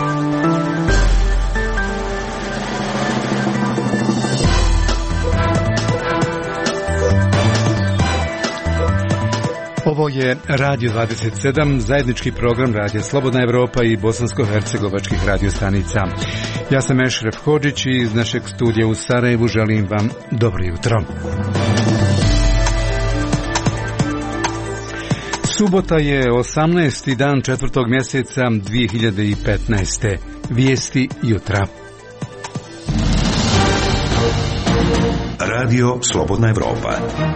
Ovo je Radio 27, zajednički program Radija Slobodna Evropa i bosansko-hercegovačkih radiostanica. Ja sam Ešref Hodžić i iz našeg studija u Sarajevu želim vam dobro jutro. Subota je 18. dan 4. mjeseca 2015. Vijesti jutra. Radio Slobodna Evropa.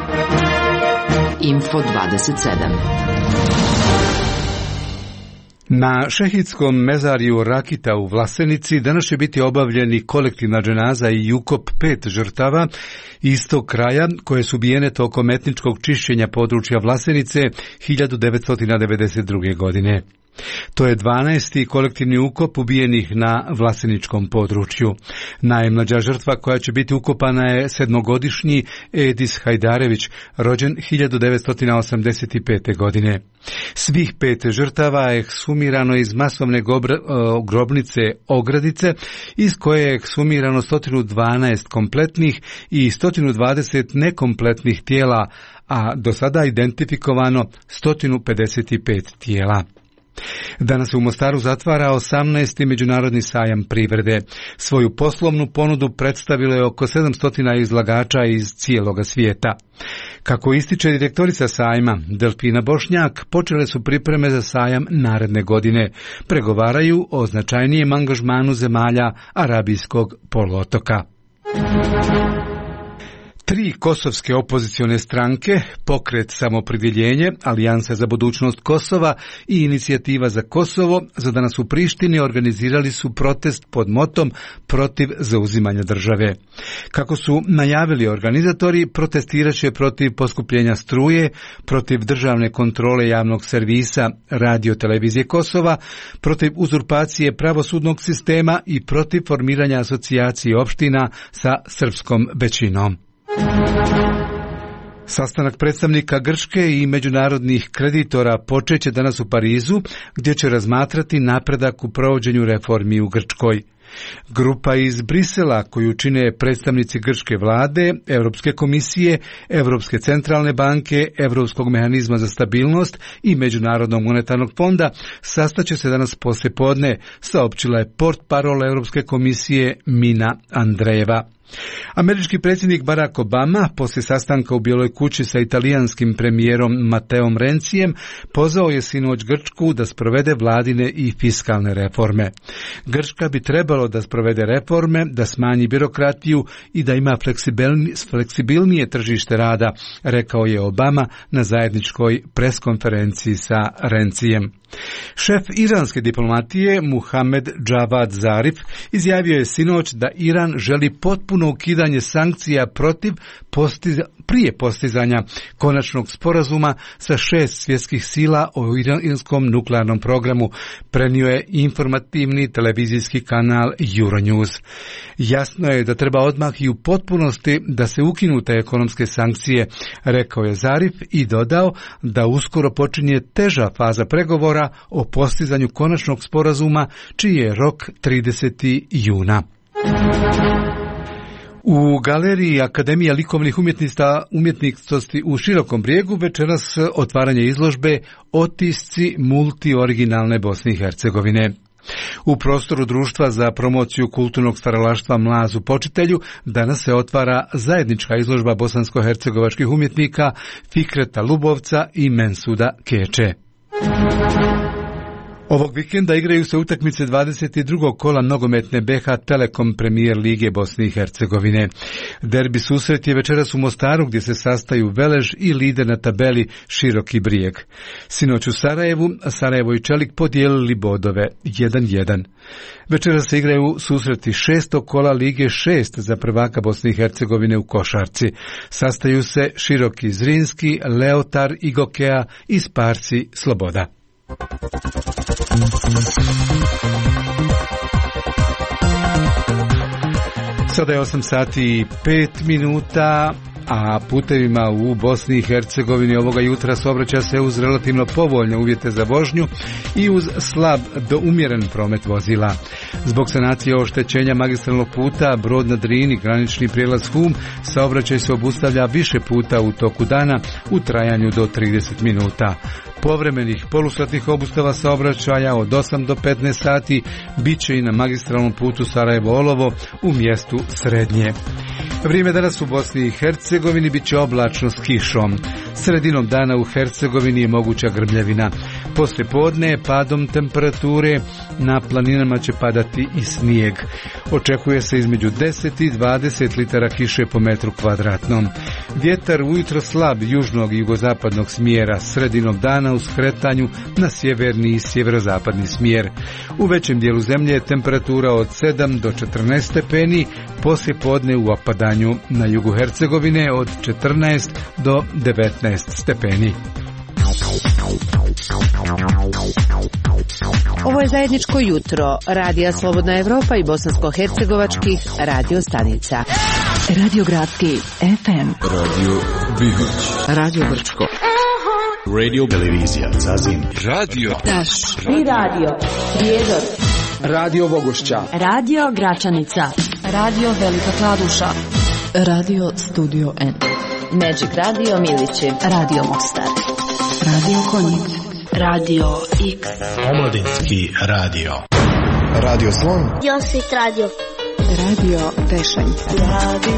Info 27. Na šehidskom mezariju Rakita u Vlasenici danas će biti obavljeni kolektivna dženaza i ukop 5 žrtava istog kraja koje su ubijene tokom etničkog čišćenja područja Vlasenice 1992. godine. To je 12. kolektivni ukop ubijenih na vlaseničkom području. Najmlađa žrtva koja će biti ukopana je 7-godišnji Edis Hajdarević, rođen 1985. godine. Svih 5 žrtava je ekshumirano iz masovne grobnice Ogradice, iz koje je ekshumirano 112 kompletnih i 120 nekompletnih tijela, a do sada identifikovano 155 tijela. Danas se u Mostaru zatvara 18. međunarodni sajam privrede. Svoju poslovnu ponudu predstavilo je oko 700 izlagača iz cijeloga svijeta. Kako ističe direktorica sajma Delfina Bošnjak, počele su pripreme za sajam naredne godine. Pregovaraju o značajnijem angažmanu zemalja Arabijskog poluotoka. 3 kosovske opozicione stranke, Pokret samopredjeljenje, Alijansa za budućnost Kosova i Inicijativa za Kosovo, za danas u Prištini organizirali su protest pod motom protiv zauzimanja države. Kako su najavili organizatori, protestirat će protiv poskupljenja struje, protiv državne kontrole javnog servisa Radio televizije Kosova, protiv uzurpacije pravosudnog sistema i protiv formiranja asocijacije opština sa srpskom većinom. Sastanak predstavnika Grčke i međunarodnih kreditora počeće danas u Parizu, gdje će razmatrati napredak u provođenju reformi u Grčkoj. Grupa iz Brisela, koju čine predstavnici grčke vlade, Europske komisije, Europske centralne banke, Europskog mehanizma za stabilnost i Međunarodnog monetarnog fonda, sastaće se danas poslijepodne, saopćila je portparol Europske komisije Mina Andrejeva. Američki predsjednik Barack Obama poslije sastanka u Bijeloj kući sa italijanskim premijerom Matteom Renzijem pozvao je sinoć Grčku da sprovede vladine i fiskalne reforme. Grčka bi trebalo da sprovede reforme, da smanji birokratiju i da ima fleksibilnije tržište rada, rekao je Obama na zajedničkoj preskonferenciji sa Renzijem. Šef iranske diplomatije Muhammad Javad Zarif izjavio je sinoć da Iran želi potpuno ukidanje sankcija prije postizanja konačnog sporazuma sa 6 svjetskih sila o iranskom nuklearnom programu, prenio je informativni televizijski kanal Euronews. Jasno je da treba odmah i u potpunosti da se ukinu te ekonomske sankcije, rekao je Zarif i dodao da uskoro počinje teža faza pregovora o postizanju konačnog sporazuma, čiji je rok 30. juna. U galeriji Akademija likovnih umjetnosti u Širokom Brijegu večeras otvaranje izložbe Otisci multioriginalne Bosne i Hercegovine. U prostoru Društva za promociju kulturnog stvaralaštva Mlaz u Počitelju danas se otvara zajednička izložba bosansko-hercegovačkih umjetnika Fikreta Lubovca i Mensuda Keče. Ovog vikenda igraju se utakmice 22. kola nogometne BH Telekom Premier Lige Bosne i Hercegovine. Derbi susret je večeras u Mostaru, gdje se sastaju Velež i lider na tabeli Široki Brijeg. Sinoć u Sarajevo i Čelik podijelili bodove 1-1. Večeras se igraju susreti 6. kola Lige 6 za prvaka Bosne i Hercegovine u košarci. Sastaju se Široki Zrinski, Leotar i Gokea i Sparci Sloboda. Sada je 8 sati i 5 minuta. a putevima u Bosni i Hercegovini ovoga jutra saobraća se uz relativno povoljne uvjete za vožnju i uz slab do umjeren promet vozila. Zbog sanacije oštećenja magistralnog puta Brod na Drini, granični prijelaz Hum, saobraćaj se obustavlja više puta u toku dana u trajanju do 30 minuta. Povremenih polusatnih obustava saobraćaja od 8 do 15 sati bit će i na magistralnom putu Sarajevo-Olovo u mjestu Srednje. Vrijeme danas u Bosni i Hercegovini bit će oblačno s kišom. Sredinom dana u Hercegovini je moguća grmljavina. Poslije podne padom temperature na planinama će padati i snijeg. Očekuje se između 10 i 20 litara kiše po metru kvadratnom. Vjetar ujutro slab južnog i jugozapadnog smjera, sredinom dana u skretanju na sjeverni i sjeverozapadni smjer. U većem dijelu zemlje je temperatura od 7 do 14 stepeni, poslije podne u opadanju na jugu Hercegovine od 14 do 19 stepeni. Ovo je zajedničko jutro Radija Slobodna Evropa i bosansko-hercegovačkih radio stanica. Radio Gradski FM, Radio Bihoć, Radio Brčko, Radio Televizija Zazin, Radio Taš i Radio Prijedor, Radio Vogošća, Radio Gračanica, Radio Velika Kladuša, Radio Studio N, Magic Radio Milići, Radio Mostar, Radio Konjic, Radio X, Omladinski radio. Radio Slon, Josit Radio, Radio Pešanja,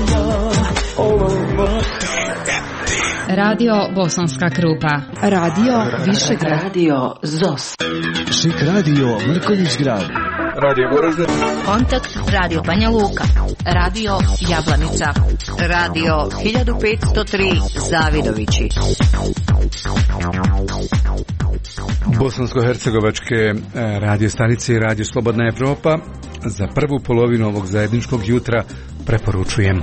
Radio Bosanska Krupa, Radio Višegrad, Radio ZOS, Šik radio Mrkonjić grad. Radio Goražde, Kontakt Radio Banja Luka, Radio Jablanica, Radio 1503 Zavidovići. Bosansko-hercegovačke radio stanice i Radio Slobodna Evropa za prvu polovinu ovog zajedničkog jutra preporučujem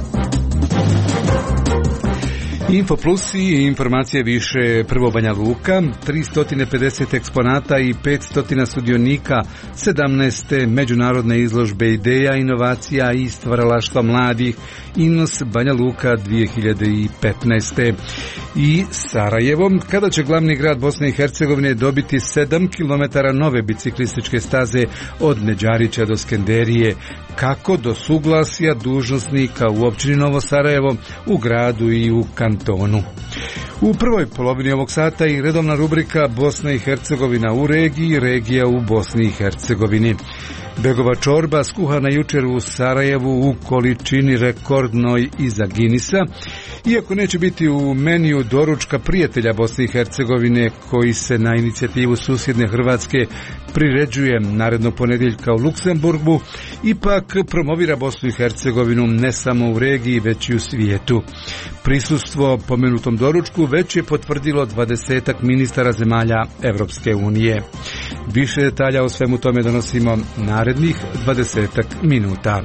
Info Plus i informacije više. Prvo Banja Luka, 350 eksponata i 500 sudionika 17. međunarodne izložbe ideja, inovacija i stvaralaštva mladih Innos Banja Luka 2015. I Sarajevo, kada će glavni grad Bosne i Hercegovine dobiti 7 km nove biciklističke staze od Neđarića do Skenderije, kako do suglasja dužnosnika u općini Novo Sarajevo, u gradu i u kantonu. U prvoj polovini ovog sata i redovna rubrika Bosna i Hercegovina u regiji, regija u Bosni i Hercegovini. Begova čorba skuhana jučer u Sarajevu u količini rekordnoj iza Ginisa, iako neće biti u meniju doručka prijatelja Bosne i Hercegovine koji se na inicijativu susjedne Hrvatske priređuje narednog ponedjeljka u Luksemburgu, ipak promovira Bosnu i Hercegovinu ne samo u regiji već i u svijetu. Prisustvo pomenutom doručku već je potvrdilo 20 ministara zemalja Evropske unije. Više detalja o svemu tome donosimo narednih 20 minuta.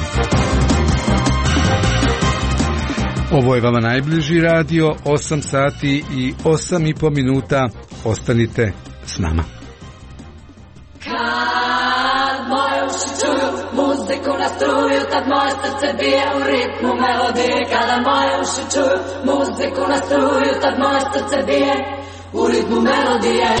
Ovo je vama najbliži radio, 8 sati i 8,5 minuta. Ostanite s nama. Kad moje uši čuju muziku na struju, tad moje srce bije u ritmu melodije. Kada moje uši čuju muziku na struju, tad moje srce bije u ritmu melodije.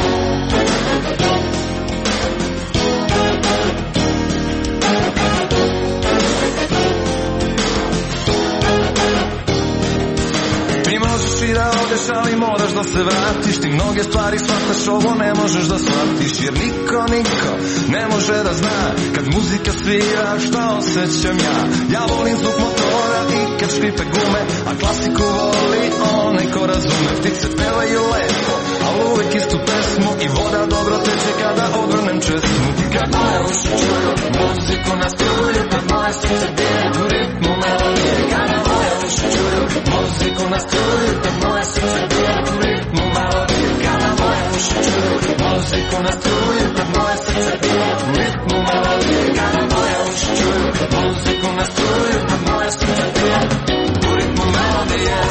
I da odeš, ali moraš da se vratiš. Ti mnoge stvari shvataš, ovo ne možeš da shvatiš. Jer niko ne može da zna kad muzika svira šta osjećam ja. Ja volim zvuk motora i kad škripe gume, a klasiku voli onaj ko razume. Ptice pevaju lepo, ali uvek istu pesmu, i voda dobro teče kada odvrnem česmu. Kad moje uši čuju muziku na struju, kad moje srce bije u ritmu melodije. Kada moje uši čuju muziku na struju, kad moje srce bije u ritmu melodije. Kada moje uši čuju muziku na struju, kad moje srce bije u ritmu melodije. Kada moje uši čuju muziku na struju, kad moje srce bije u ritmu melodije.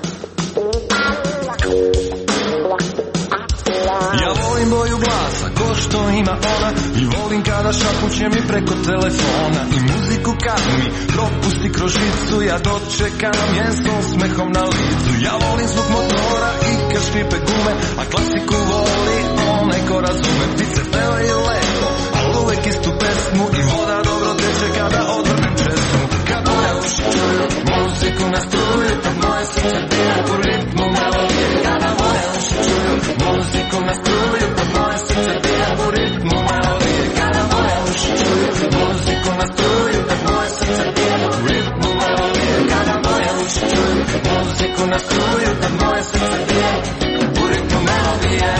Ja volim boju glasa, ko što ima ona. I volim kada šapuće mi preko telefona. I muziku kad mi propusti kroz žicu, ja dočekam je s osmehom na licu. Ja volim zvuk motora i kad škripe gume, a klasiku voli onaj ko razume. Ptice pevaju lepo, ali uvek istu pesmu. I voda dobro teče kada odvrnem česmu. Kad moje uši čuju muziku na struju, kad moje srce bije u ritmu melodije. Kada moje uši čuju muziku na struju, kad moje srce bije u ritmu melodije. Kada moje uši čuju muziku na struju, kad moje srce bije u ritmu melodije. Kada moje uši čuju muziku na struju, kad moje srce bije u ritmu melodije.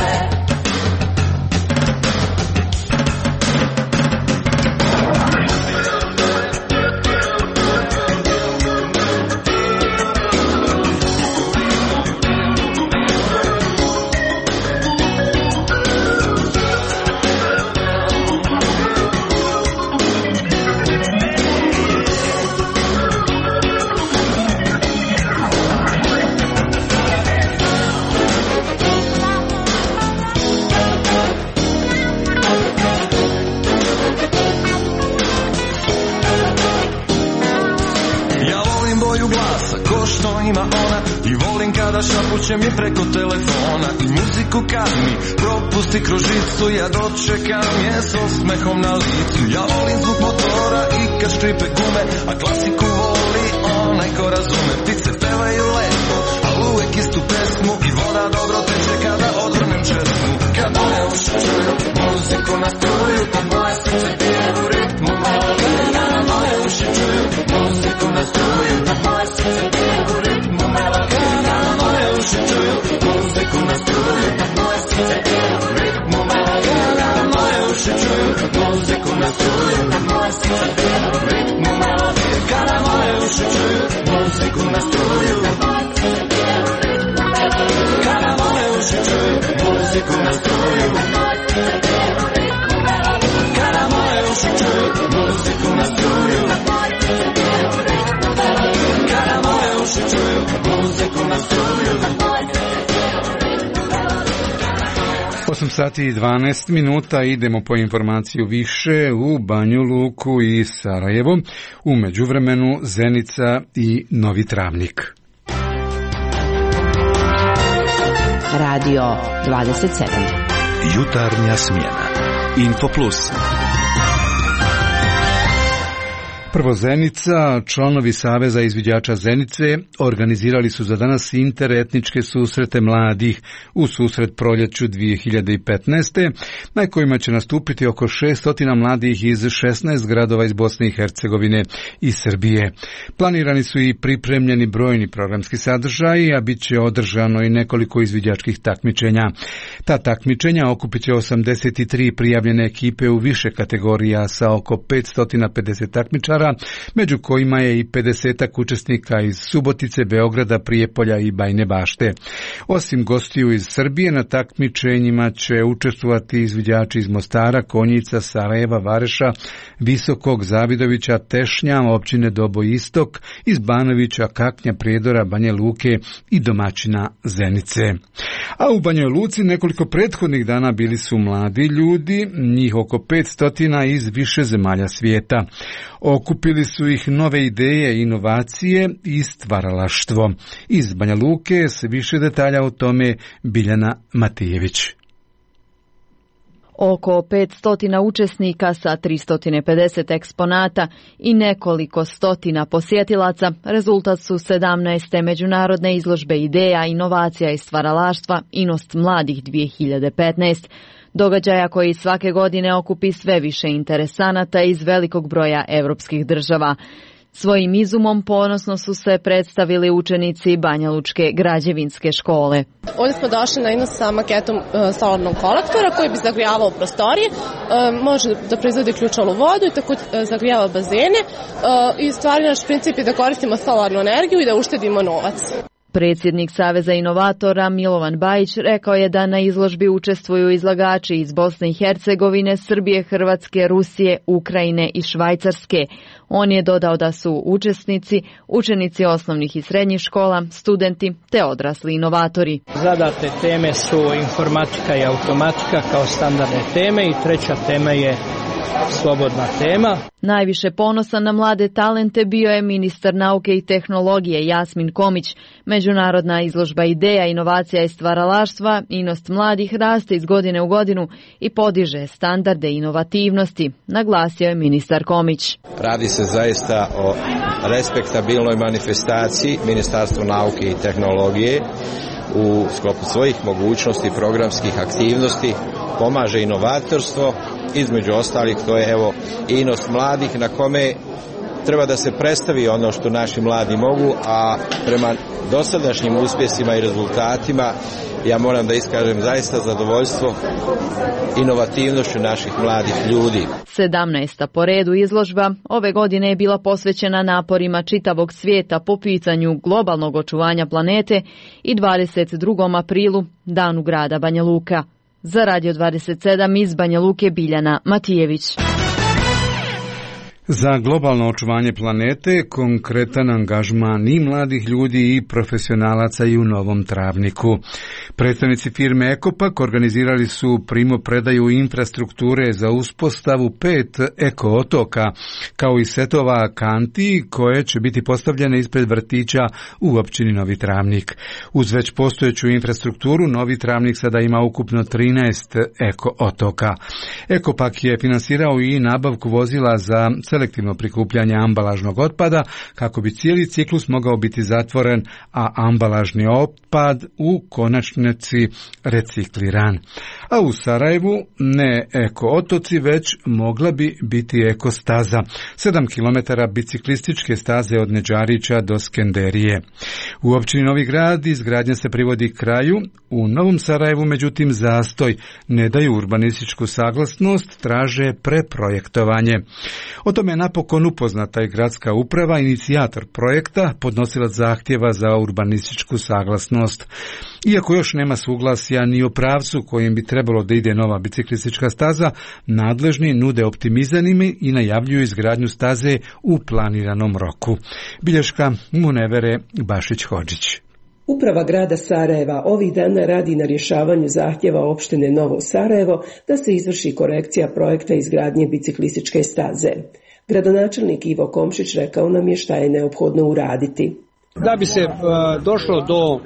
Šapuće mi preko telefona i muziku kad mi propusti kroz žicu, ja dočekam je s osmehom na licu. Ja volim zvuk motora i kad škripe gume, a klasiku voli onaj ko razume. Ptice pevaju lepo, ali uvek istu pesmu. I voda dobro teče kada odvrnem česmu. Kad moje uši čuju muziku na struju, kad moje srce bije u ritmu melodije. Kada moje uši čuju muziku na struju, kad moje srce bije u ritmu melodije. Uši čuju muziku na struju, kad moje srce bije u ritmu melodije. Kada moje uši čuju muziku na struju, kad moje srce bije u ritmu melodije. Kada moje uši čuju muziku na struju, kada moje uši čuju muziku na struju, kada moje uši čuju muziku na struju, kada moje uši čuju muziku na struju. 8 sati i 12 minuta, idemo po informaciju više u Banju Luku i Sarajevo, u međuvremenu Zenica i Novi Travnik. Radio 27. Jutarnja smjena. Info Plus. Prvo Zenica, članovi Saveza izviđača Zenice organizirali su za danas interetničke susrete mladih u susret proljeću 2015. na kojima će nastupiti oko 600 mladih iz 16 gradova iz Bosne i Hercegovine i Srbije. Planirani su i pripremljeni brojni programski sadržaji, a bit će održano i nekoliko izviđačkih takmičenja. Ta takmičenja okupit će 83 prijavljene ekipe u više kategorija sa oko 550 takmičara, među kojima je i 50 učesnika iz Subotice, Beograda, Prijepolja i Bajne Bašte. Osim gostiju iz Srbije, na takmičenjima će učestvovati izviđači iz Mostara, Konjica, Sarajeva, Vareša, Visokog, Zavidovića, Tešnja, općine Doboj Istok, iz Banovića, Kaknja, Prijedora, Banje Luke i domaćina Zenice. A u Banjoj Luci nekoliko prethodnih dana bili su mladi ljudi, njih oko 500 iz više zemalja svijeta. Okupili su ih nove ideje, inovacije i stvaralaštvo. Iz Banja Luke se više detalja o tome Biljana Matijević. Oko 500 učesnika sa 350 eksponata i nekoliko stotina posjetilaca rezultat su 17. međunarodne izložbe ideja, inovacija i stvaralaštva Inost mladih 2015. Događaja koji svake godine okupi sve više interesanata iz velikog broja evropskih država. Svojim izumom ponosno su se predstavili učenici Banjalučke građevinske škole. Ovdje smo došli na Inost sa maketom solarnog kolektora koji bi zagrijavao prostorije, može da proizvodi ključalu vodu i tako zagrijava bazene. I stvari naš princip je da koristimo solarnu energiju i da uštedimo novac. Predsjednik Saveza inovatora Milovan Bajić rekao je da na izložbi učestvuju izlagači iz Bosne i Hercegovine, Srbije, Hrvatske, Rusije, Ukrajine i Švajcarske. On je dodao da su učenici osnovnih i srednjih škola, studenti te odrasli inovatori. Zadate teme su informatika i automatika kao standardne teme i treća tema je slobodna tema. Najviše ponosan na mlade talente bio je ministar nauke i tehnologije Jasmin Komić. Međunarodna izložba ideja, inovacija i stvaralaštva, inost mladih raste iz godine u godinu i podiže standarde inovativnosti, naglasio je ministar Komić. Radi se zaista o respektabilnoj manifestaciji Ministarstva nauke i tehnologije u sklopu svojih mogućnosti programskih aktivnosti pomaže inovatorstvo. Između ostalih to je inost mladih na kome treba da se predstavi ono što naši mladi mogu, a prema dosadašnjim uspjesima i rezultatima ja moram da iskažem zaista zadovoljstvo inovativnošću naših mladih ljudi. 17. po redu izložba ove godine je bila posvećena naporima čitavog svijeta po pitanju globalnog očuvanja planete i 22. aprilu, danu grada Banja Luka. Za Radio 27 iz Banja Luke Biljana Matijević. Za globalno očuvanje planete konkretan angažman i mladih ljudi i profesionalaca i u Novom Travniku. Predstavnici firme Ekopak organizirali su primopredaju infrastrukture za uspostavu 5 eko-otoka, kao i setova kanti koje će biti postavljene ispred vrtića u općini Novi Travnik. Uz već postojeću infrastrukturu, Novi Travnik sada ima ukupno 13 eko-otoka. Ekopak je finansirao i nabavku vozila za selektivno prikupljanje ambalažnog otpada kako bi cijeli ciklus mogao biti zatvoren, a ambalažni otpad u konačnici recikliran. A u Sarajevu ne eko-otoci, već mogla bi biti eko-staza. 7 km biciklističke staze od Neđarića do Skenderije. U općini Novi Grad izgradnja se privodi kraju. U Novom Sarajevu, međutim, zastoj, ne daju urbanističku saglasnost, traže preprojektovanje. O tome je napokon upoznata i gradska uprava, inicijator projekta, podnosilac zahtjeva za urbanističku saglasnost. Iako još nema suglasja ni o pravcu kojim bi trebalo da ide nova biciklistička staza, nadležni nude optimizam i najavljuju izgradnju staze u planiranom roku. Bilješka Munevere Bašić-Hodžić. Uprava grada Sarajeva ovih dana radi na rješavanju zahtjeva opštine Novo Sarajevo da se izvrši korekcija projekta izgradnje biciklističke staze. Gradonačelnik Ivo Komšić rekao nam je šta je neophodno uraditi. Da bi se došlo do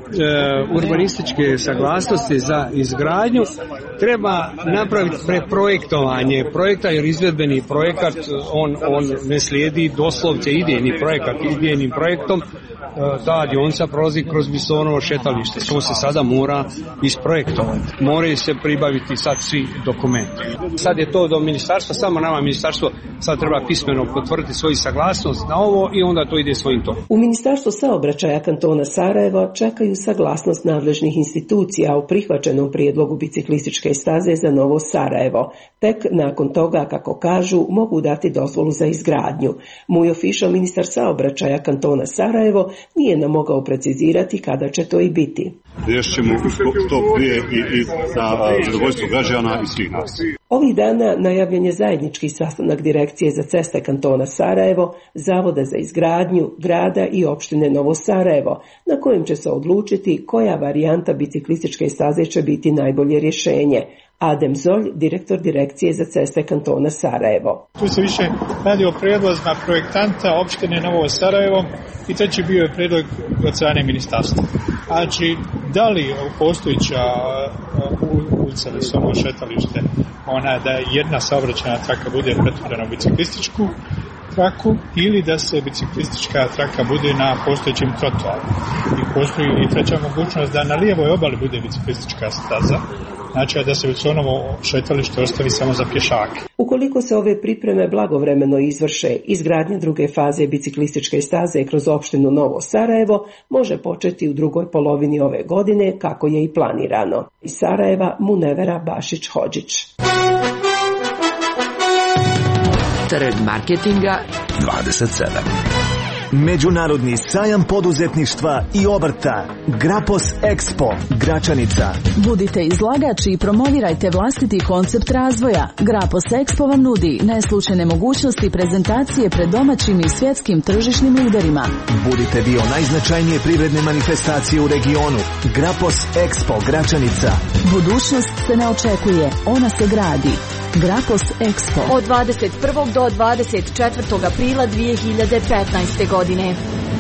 urbanističke saglasnosti za izgradnju, treba napraviti preprojektovanje projekta, jer izvedbeni projekat on ne slijedi doslovce idejni projekat. Idejnim projektom ta dionica prolazi kroz Bisonovo šetalište. To se sada mora isprojektovati. Moraju se pribaviti sad svi dokumenti. Sad je to do ministarstva, samo nama ministarstvo sad treba pismeno potvrditi svoju saglasnost na ovo i onda to ide svojim tokom. U Ministarstvu saobraćaja kantona Sarajeva čekaju saglasnost nadležnih institucija o prihvaćenom prijedlogu biciklističke staze za Novo Sarajevo. Tek nakon toga, kako kažu, mogu dati dozvolu za izgradnju. Mujo Fišo, ministar saobraćaja kantona Sarajevo, nije nam mogao precizirati kada će to i biti. Riješit ćemo što prije i za zadovoljstvo građana i svih nas. Ovih dana najavljen je zajednički sastanak Direkcije za ceste kantona Sarajevo, Zavoda za izgradnju, grada i opštine Novo Sarajevo, na kojem će se odlučiti koja varijanta biciklističke staze će biti najbolje rješenje. Adem Zolj, direktor Direkcije za ceste kantona Sarajevo. Tu se više radi o prijedlozima projektanta opštine Novo Sarajevo i treći bio je prijedlog od strane ministarstva. Znači, da li postojića ulica Bisonovo šetalište, da jedna saobraćajna traka bude pretvorena u biciklističku traku ili da se biciklistička traka bude na postojećem trotoaru. I postoji i treća mogućnost da na lijevoj obali bude biciklistička staza, znači da se Bisonovo šetalište ostavi samo za pješake. Ukoliko se ove pripreme blagovremeno izvrše, izgradnja druge faze biciklističke staze kroz opštinu Novo Sarajevo može početi u drugoj polovini ove godine, kako je i planirano. Iz Sarajeva, Munevera Bašić-Hodžić. Trg marketinga 27. Međunarodni sajam poduzetništva i obrta Grapos Expo Gračanica. Budite izlagači i promovirajte vlastiti koncept razvoja. Grapos Expo vam nudi neslučajne mogućnosti prezentacije pred domaćim i svjetskim tržišnim liderima. Budite dio najznačajnije privredne manifestacije u regionu. Grapos Expo Gračanica. Budućnost se ne očekuje, ona se gradi. Grapos Expo. Od 21. do 24. aprila 2015. godine.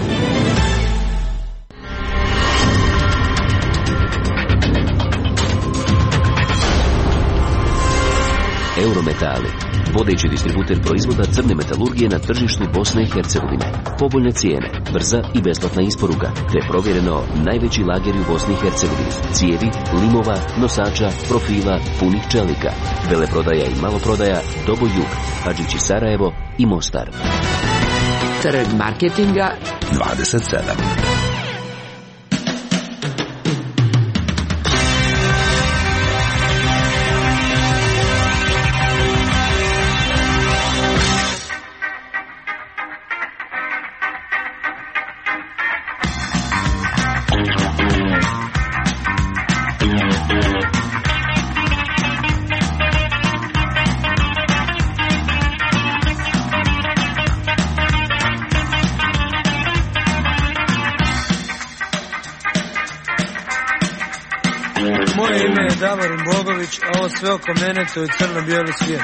Eurometali, vodeći distributer proizvoda crne metalurgije na tržištu Bosne i Hercegovine. Povoljne cijene, brza i besplatna isporuka, te provjereno najveći lageri u Bosni i Hercegovini. Cijevi, limova, nosača, profila, punih čelika. Veleprodaja i maloprodaja, Dobo Jug, Hadžići Sarajevo i Mostar. Trg marketinga 27. Moje ime je Davorin Bogović, a ovo sve oko mene to je crno-bijeli svijet.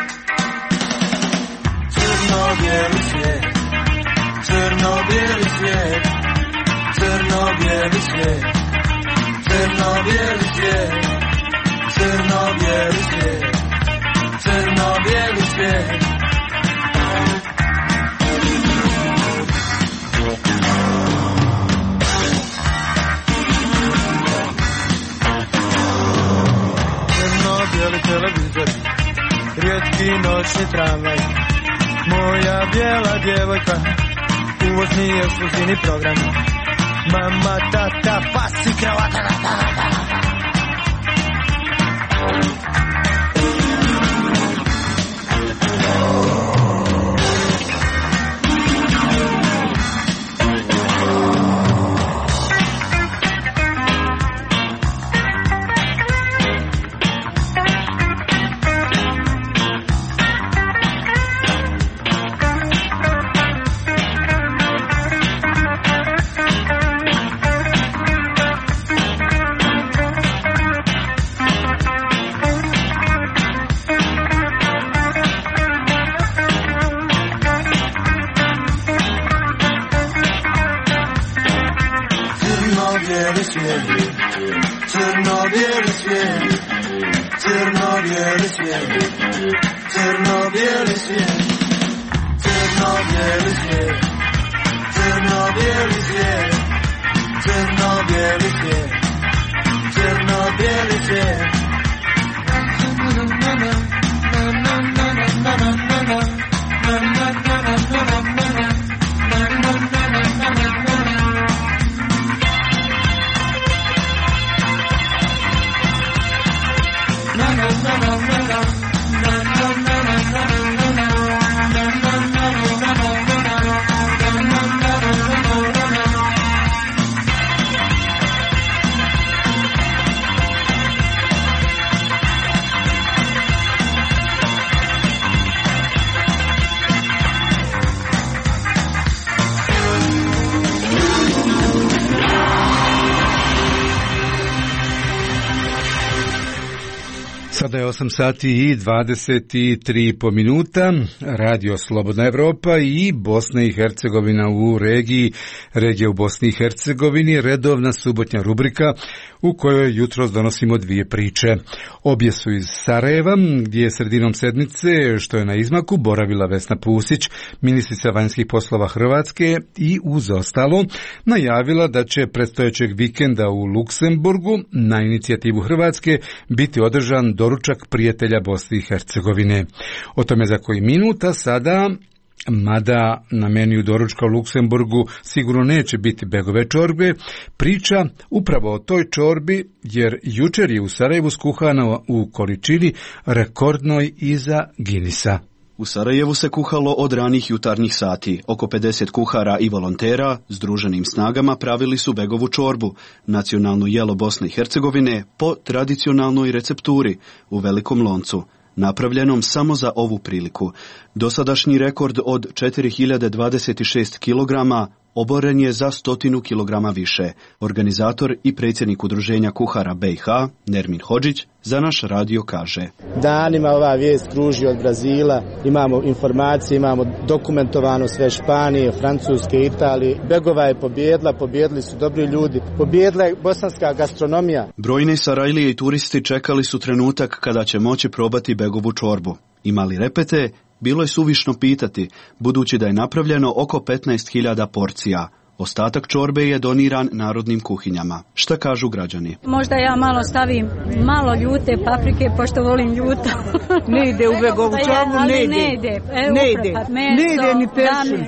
Crno-bijeli svijet, crno-bijeli svijet, crno-bijeli svijet, crno-bijeli svijet, crno-bijeli svijet, crno-bijeli svijet. Bijeli televizor, rijetki noćni tramvaj, moja bijela djevojka, uvozni ekskluzivni program, mama, tata, pasi, kravata, crno-bijeli svijet, crno-bijeli svijet, crno-bijeli svijet, crno-bijeli svijet, crno-bijeli svijet, crno-bijeli svijet, crno-bijeli svijet, crno-bijeli svijet. Sada je 8 sati i 23 minuta, Radio Slobodna Evropa i Bosna i Hercegovina u regiji, regija u Bosni i Hercegovini, redovna subotnja rubrika u kojoj jutros donosimo dvije priče. Obje su iz Sarajeva, gdje je sredinom sedmice, što je na izmaku, boravila Vesna Pusić, ministrica vanjskih poslova Hrvatske, i uz ostalo najavila da će predstojećeg vikenda u Luksemburgu na inicijativu Hrvatske biti održan doručak prijatelja Bosne i Hercegovine. O tome za koji minuta sada, mada na meniju doručka u Luksemburgu sigurno neće biti begove čorbe, priča upravo o toj čorbi, jer jučer je u Sarajevu skuhana u količini rekordnoj iza Guinnessa. U Sarajevu se kuhalo od ranih jutarnjih sati. Oko 50 kuhara i volontera združenim snagama pravili su begovu čorbu, nacionalno jelo Bosne i Hercegovine, po tradicionalnoj recepturi u velikom loncu, napravljenom samo za ovu priliku. Dosadašnji rekord od 4026 kg oboren je za 100 kg više. Organizator i predsjednik udruženja kuhara BiH, Nermin Hodžić, za naš radio kaže: Danima ova vijest kruži od Brazila, imamo informacije, imamo dokumentovano sve Španije, Francuske, Italije. Begova je pobjedila, pobjedili su dobri ljudi, pobjedila je bosanska gastronomija. Brojne Sarajlije i turisti čekali su trenutak kada će moći probati begovu čorbu. Imali repete? Bilo je suvišno pitati, budući da je napravljeno oko 15.000 porcija. Ostatak čorbe je doniran narodnim kuhinjama. Šta kažu građani? Možda ja malo stavim malo ljute paprike, pošto volim ljuto. Ne ide u begovu čorbu, ne ide. Ne ide ni peršun.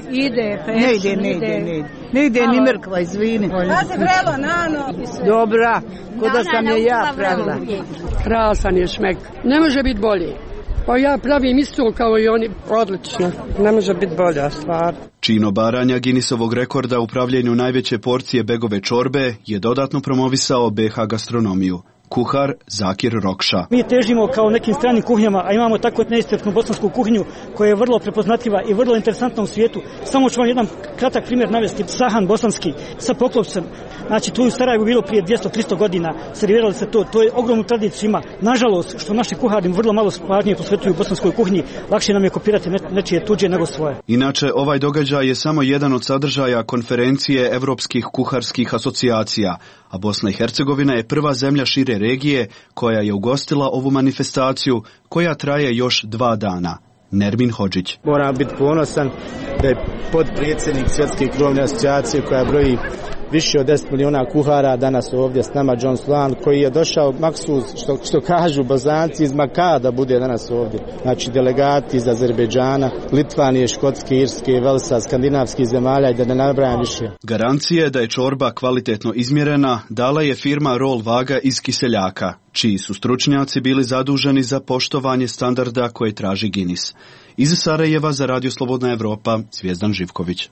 Ne ide ni mrkva, izvini. Pazi vrelo, nano. Dobra, ko da sam je ja pravila. Krasan je šmek. Ne može biti bolje. Pa ja pravim isto kao i oni, odlično, ne može biti bolja stvar. Čin obaranja Guinnessovog rekorda u pravljenju najveće porcije begove čorbe je dodatno promovisao BiH gastronomiju. Kuhar Zakir Rokša. Mi težimo kao nekim stranim kuhinjama, a imamo tako neiscrpnu bosansku kuhinju koja je vrlo prepoznatljiva i vrlo interesantna u svijetu. Samo ću vam jedan kratak primjer navesti. Sahan bosanski sa poklopcem. Znači, tu u Sarajevu bilo prije 200-300 godina, servirali se to je ogromnu tradiciju ima. Nažalost, što naši kuhari vrlo malo pažnje posvetuju bosanskoj kuhinji, lakše nam je kopirati nečije tuđe nego svoje. Inače, ovaj događaj je samo jedan od sadržaja konferencije Evropskih kuharskih asocijacija, a Bosna i Hercegovina je prva zemlja šire regije koja je ugostila ovu manifestaciju koja traje još 2 dana. Nermin Hodžić. Moram biti ponosan da je potpredsjednik Svjetske krovne asocijacije koja broji više od 10 miliona kuhara danas ovdje s nama, John Sloan, koji je došao maksuz, što kažu Bosanci, iz Maka da bude danas ovdje. Znači delegati iz Azerbejdžana, Litvanije, Škotske, Irske, Velsa, skandinavskih zemalja i da ne nabrajam više. Garancije da je čorba kvalitetno izmjerena dala je firma Roll Vaga iz Kiseljaka, čiji su stručnjaci bili zaduženi za poštovanje standarda koje traži Guinness. Iz Sarajeva za Radio Slobodna Evropa, Zvijezdan Živković.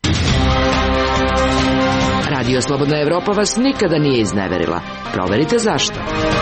Radio Slobodna Evropa vas nikada nije izneverila. Proverite zašto.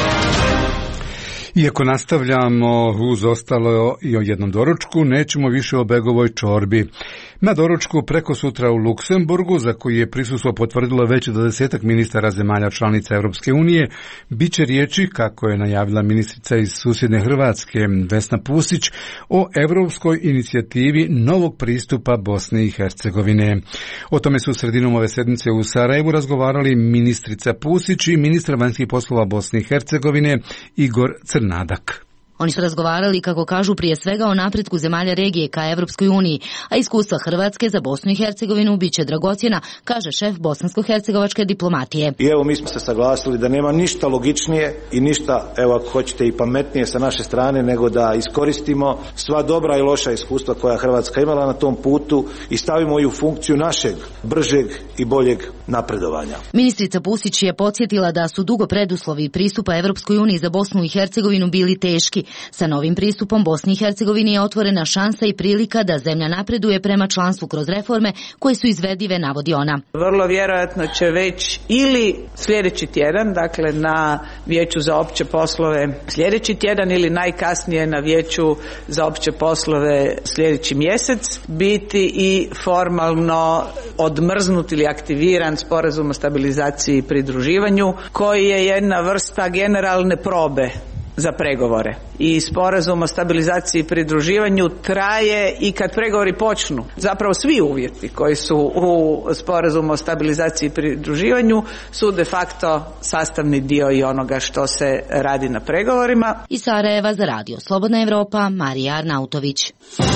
Iako nastavljamo uz ostalo i o jednom doručku, nećemo više o begovoj čorbi. Na doručku preko sutra u Luksemburgu, za koji je prisustvo potvrdilo već 20 ministara zemalja članica Europske unije, bit će riječi, kako je najavila ministrica iz susjedne Hrvatske Vesna Pusić, o europskoj inicijativi novog pristupa Bosne i Hercegovine. O tome su sredinom ove sedmice u Sarajevu razgovarali ministrica Pusić i ministar vanjskih poslova Bosne i Hercegovine Igor Crnadak. Oni su razgovarali, kako kažu, prije svega o napretku zemalja regije ka Evropskoj uniji, a iskustva Hrvatske za Bosnu i Hercegovinu biće dragocjena, kaže šef bosansko-hercegovačke diplomatije. I evo mi smo se saglasili da nema ništa logičnije i ništa, evo ako hoćete i pametnije sa naše strane, nego da iskoristimo sva dobra i loša iskustva koja Hrvatska imala na tom putu i stavimo ih u funkciju našeg bržeg i boljeg napredovanja. Ministrica Pusić je podsjetila da su dugo preduslovi pristupa Evropskoj uniji za Bosnu i Hercegovinu bili teški. Sa novim pristupom Bosni i Hercegovini je otvorena šansa i prilika da zemlja napreduje prema članstvu kroz reforme koje su izvedive, navodi ona. Vrlo vjerojatno će već ili sljedeći tjedan, dakle na Vijeću za opće poslove sljedeći tjedan ili najkasnije na Vijeću za opće poslove sljedeći mjesec biti i formalno odmrznut ili aktiviran sporazum o stabilizaciji i pridruživanju, koji je jedna vrsta generalne probe za pregovore. I sporazum o stabilizaciji i pridruživanju traje i kad pregovori počnu. Zapravo svi uvjeti koji su u sporazumu o stabilizaciji i pridruživanju su de facto sastavni dio i onoga što se radi na pregovorima. Iz Sarajeva za Radio Slobodna Evropa, Marija Arnautović.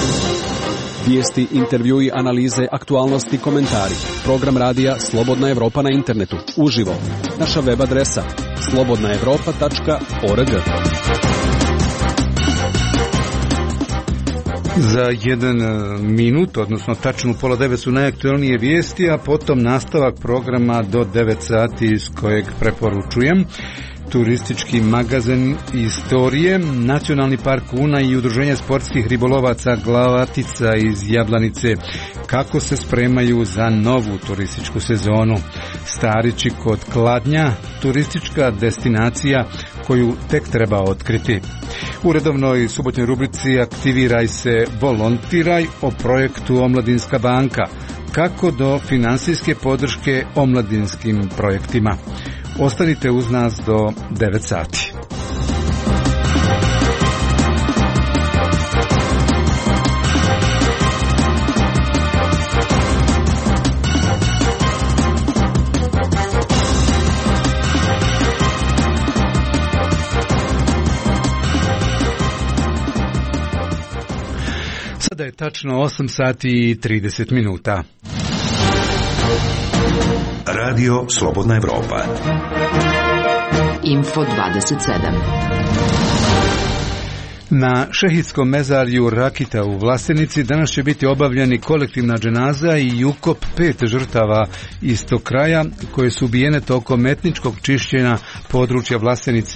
Vijesti, intervjui, analize, aktualnosti, komentari. Program radija Slobodna Evropa na internetu. Uživo. Naša web adresa slobodnaevropa.org. Za 1 minut, odnosno tačno u 8:30 su najaktualnije vijesti, a potom nastavak programa do 9 sati iz kojeg preporučujem. turistički magazin istorije, Nacionalni park Una i Udruženje sportskih ribolovaca Glavatica iz Jablanice kako se spremaju za novu turističku sezonu. Starići kod Kladnja, turistička destinacija koju tek treba otkriti. U redovnoj subotnjoj rubrici Aktiviraj se, volontiraj o projektu Omladinska banka. Kako do finansijske podrške omladinskim projektima. Ostanite uz nas do 9 sati. Sada je tačno 8 sati i 30 minuta. Radio Slobodna Evropa. Info 27. Na šehidskom mezarju Rakita u Vlasenici danas će biti obavljeni kolektivna dženaza i ukop 5 žrtava iz tog kraja koje su ubijene tokom etničkog čišćenja područja Vlasenice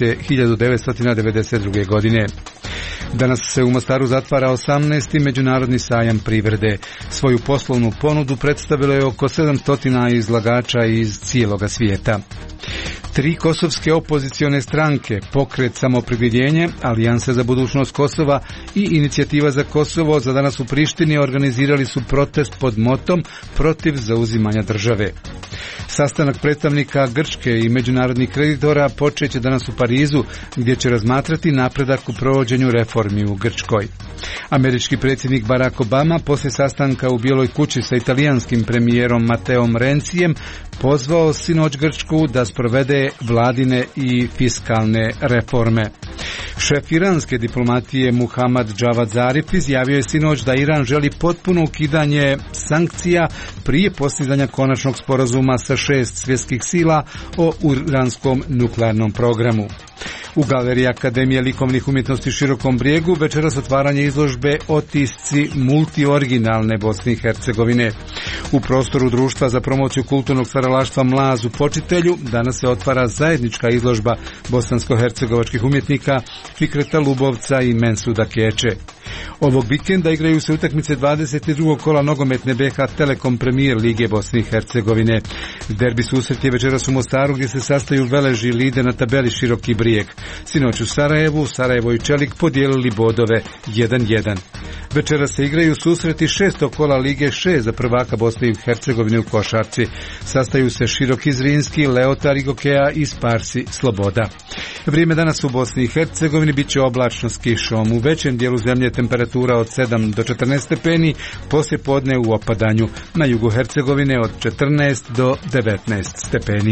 1992. godine. Danas se u Mostaru zatvara 18. međunarodni sajam privrede. Svoju poslovnu ponudu predstavilo je oko 700 izlagača iz cijeloga svijeta. 3 kosovske opozicione stranke, Pokret samoopredjeljenje, Alijansa za budućnost Kosova i Inicijativa za Kosovo za danas u Prištini organizirali su protest pod motom protiv zauzimanja države. Sastanak predstavnika Grčke i međunarodnih kreditora počeće danas u Parizu, gdje će razmatrati napredak u provođenju reformi u Grčkoj. Američki predsjednik Barack Obama poslije sastanka u Bijeloj kući sa italijanskim premijerom Mateom Rencijem pozvao sinoć Grčku da sprovede vladine i fiskalne reforme. Šef iranske diplomatije Muhammad Javad Zarif izjavio je sinoć da Iran želi potpuno ukidanje sankcija prije postizanja konačnog sporazuma sa 6 svjetskih sila o iranskom nuklearnom programu. U galeriji Akademije likovnih umjetnosti Širokom Brijegu večeras otvaranje izložbe Otisci multioriginalne Bosne i Hercegovine. U prostoru Društva za promociju kulturnog stvaralaštva Mlaz u Počitelju danas se otvara zajednička izložba bosansko-hercegovačkih umjetnika Fikreta Lubovca i Mensuda Keče. Ovog vikenda igraju se utakmice 22. kola nogometne BH Telekom Premier Lige Bosne i Hercegovine. Derbi susret je večeras u Mostaru gdje se sastaju Veleži i lider na tabeli Široki Brijeg. Sinoć u Sarajevo i Čelik podijelili bodove 1-1. Večera se igraju susreti 6. kola Lige 6 za prvaka Bosne i Hercegovine u košarci. Sastaju se Široki Zrinski, Leotar i Gokeja i Sparsi Sloboda. Vrijeme danas u Bosni i Hercegovini bit će oblačno s kišom. U većem dijelu zemlje temperatura od 7 do 14 stepeni, poslije podne u opadanju. Na jugu Hercegovine od 14 do 19 stepeni.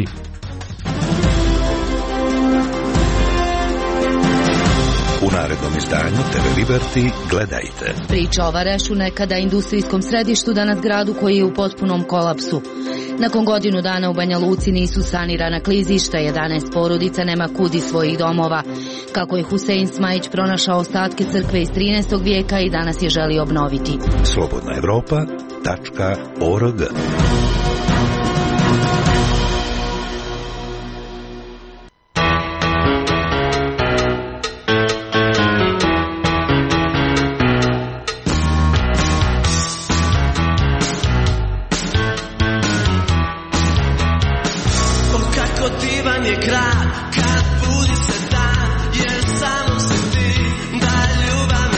U narednom izdanju TV Liberty gledajte. Priča o Varešu, nekada industrijskom središtu, danas gradu koji je u potpunom kolapsu. Nakon godinu dana u Banja Luci nisu sanirana klizišta, 11 porodica nema kudi svojih domova. Kako je Husein Smajić pronašao ostatke crkve iz 13. vijeka i danas je želi obnoviti. slobodnaevropa.org.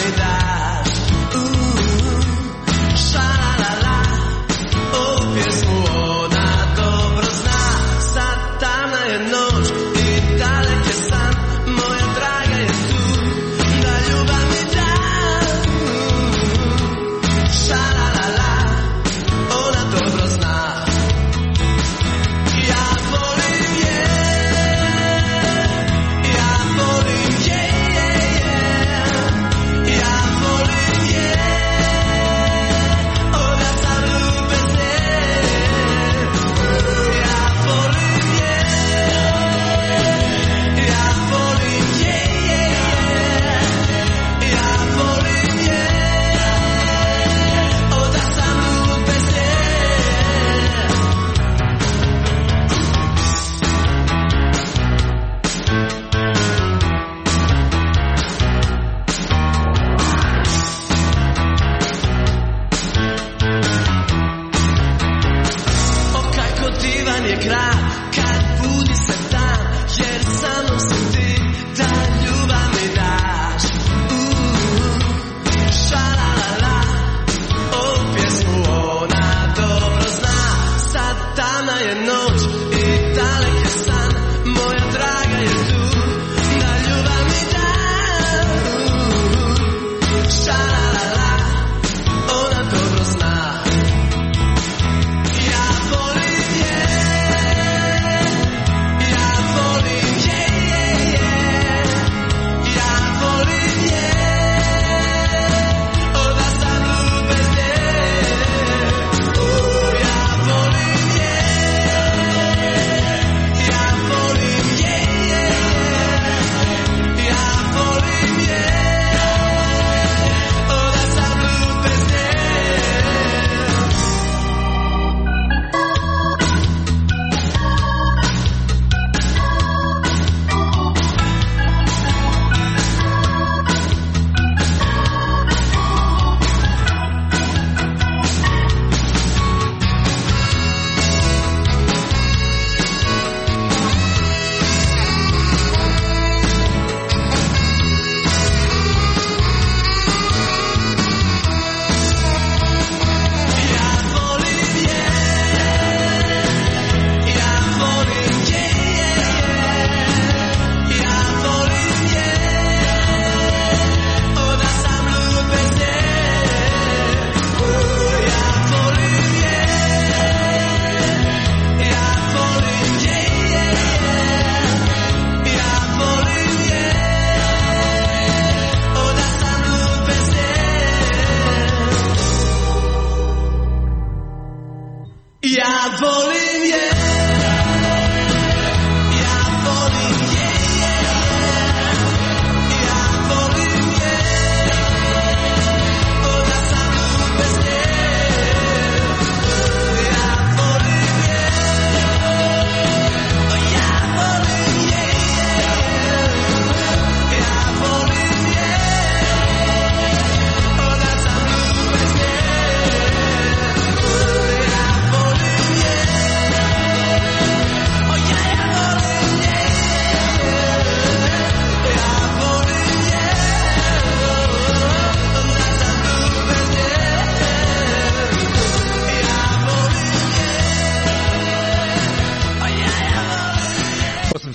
Pjesmu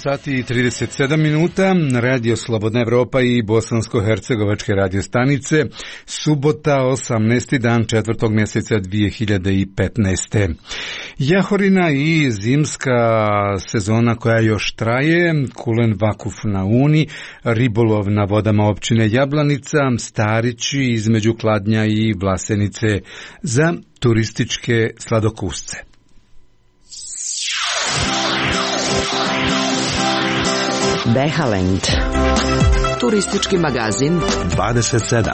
sati i 37 minuta, Radio Slobodna Evropa i bosansko-hercegovačke radio stanice, subota 18. dan 4. mjeseca 2015. Jahorina i zimska sezona koja još traje, kulen vakuf na Uni, ribolov na vodama općine Jablanica, Starići između Kladnja i Vlasenice za turističke sladokusce. Behalend. Turistički magazin 27.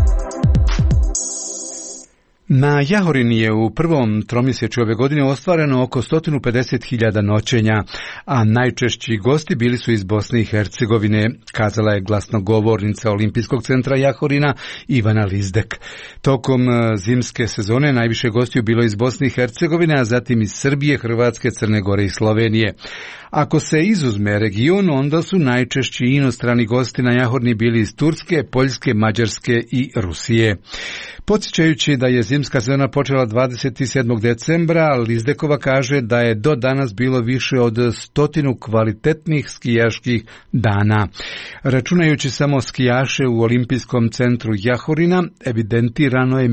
Na Jahorini je u prvom tromjesečju ove godine ostvareno oko 150.000 noćenja, a najčešći gosti bili su iz Bosne i Hercegovine, kazala je glasnogovornica Olimpijskog centra Jahorina Ivana Lizdek. Tokom zimske sezone najviše gostiju bilo iz Bosne i Hercegovine, a zatim iz Srbije, Hrvatske, Crne Gore i Slovenije. Ako se izuzme region, onda su najčešći inostrani gosti na Jahorini bili iz Turske, Poljske, Mađarske i Rusije. Podsjećajući da je zimska sezona počela 27. decembra, Lizdekova kaže da je do danas bilo više od 100 kvalitetnih skijaških dana. Računajući samo skijaše u Olimpijskom centru Jahorina, evidentirano je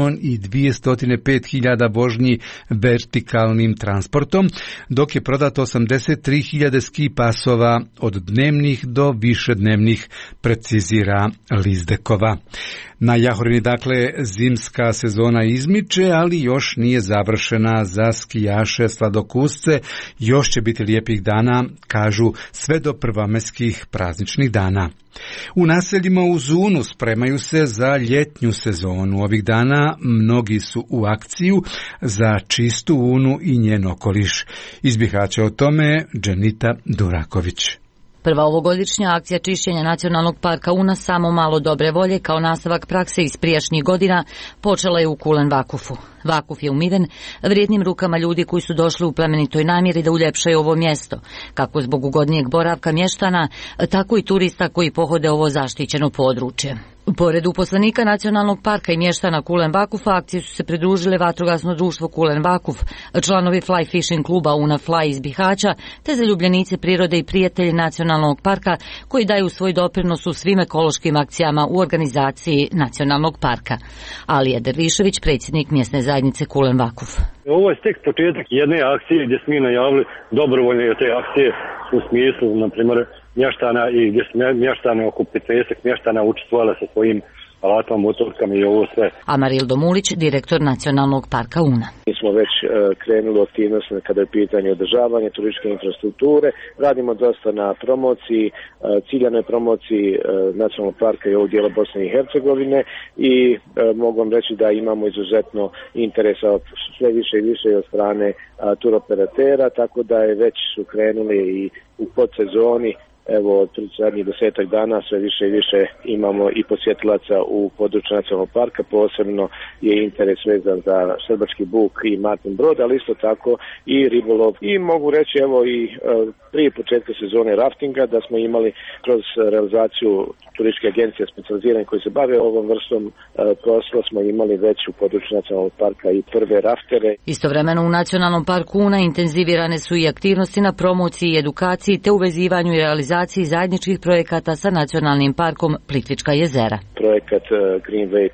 1.205.000 vožnji vertikalnim transportom, dok je prodato 83.000 ski pasova od dnevnih do višednevnih, precizira Lizdekova. Na Jahorini, dakle, zimska sezona izmiče, ali još nije završena za skijaše sladokusce. Još će biti lijepih dana, kažu, sve do prvomeskih prazničnih dana. U naseljima uz Unu spremaju se za ljetnju sezonu. Ovih dana mnogi su u akciju za čistu Unu i njen okoliš. Iz Bihaća o tome Dženita Duraković. Prva ovogodišnja akcija čišćenja Nacionalnog parka Una, samo malo dobre volje kao nastavak prakse iz prijašnjih godina, počela je u Kulen Vakufu. Vakuf je umiven vrijednim rukama ljudi koji su došli u plemenitoj namjeri da uljepšaju ovo mjesto, kako zbog ugodnijeg boravka mještana, tako i turista koji pohode ovo zaštićeno područje. Pored uposlenika Nacionalnog parka i mještana Kulen Vakufa, akciji su se pridružile vatrogasno društvo Kulen Vakuf, članovi Fly Fishing kluba Una Fly iz Bihaća, te zaljubljenice prirode i prijatelji Nacionalnog parka koji daju svoj doprinos u svim ekološkim akcijama u organizaciji Nacionalnog parka. Alija Dervišević, predsjednik mjesne zajednice Kulen Vakuf. Ovo je tek početak jedne akcije gdje smo mi najavili dobrovoljne te akcije u smislu, na primjer, mještana i gdje su mještane oko 50 mještana učestvovali sa svojim alatom, motorkama i ovo sve. Amarildo Mulić, direktor Nacionalnog parka Una. Mi smo već krenuli u aktivnosti kada je pitanje održavanja turističke infrastrukture. Radimo dosta na promociji, ciljanoj promociji Nacionalnog parka i ovog dijela Bosne i Hercegovine i mogu vam reći da imamo izuzetno interesa sve više i više od strane turoperatera, tako da je već su krenuli i u podsezoni. Evo, od zadnjih 10 dana sve više i više imamo i posjetilaca u području Nacionalnog parka, posebno je interes vezan za Srbački buk i Martin Brod, ali isto tako i ribolov. I mogu reći, evo, i prije početka sezone raftinga da smo imali kroz realizaciju turističke agencije specijalizirane koji se bave ovom vrstom posla, smo imali već u području Nacionalnog parka i prve raftere. Istovremeno u Nacionalnom parku Una intenzivirane su i aktivnosti na promociji i edukaciji te uvezivanju i realizaciji zajedničkih projekata sa Nacionalnim parkom Plitvička jezera. Projekat Greenway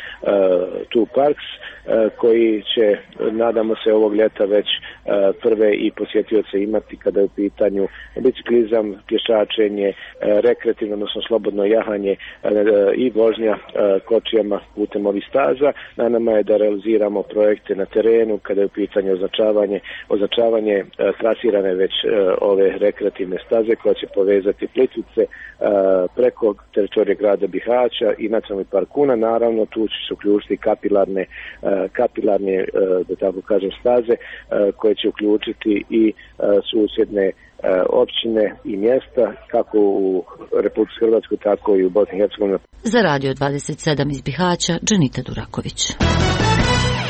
to Parks koji će, nadamo se, ovog ljeta već prve i posjetioce imati kada je u pitanju biciklizam, pješačenje, rekreativno, odnosno slobodno jahanje i vožnja kočijama putem ovih staza. Na nama je da realiziramo projekte na terenu kada je u pitanju označavanje trasirane već ove rekreativne staze koja će povezati Plitvice preko teritorije grada Bihaća i Nacionalni park Una. Naravno, tu će se uključiti kapilarne, da tako kažem, staze koje će uključiti i susjedne općine i mjesta kako u Republici Hrvatskoj, tako i u Bosni i Hercegovini. Za Radio 27 iz Bihaća, Dženita Duraković.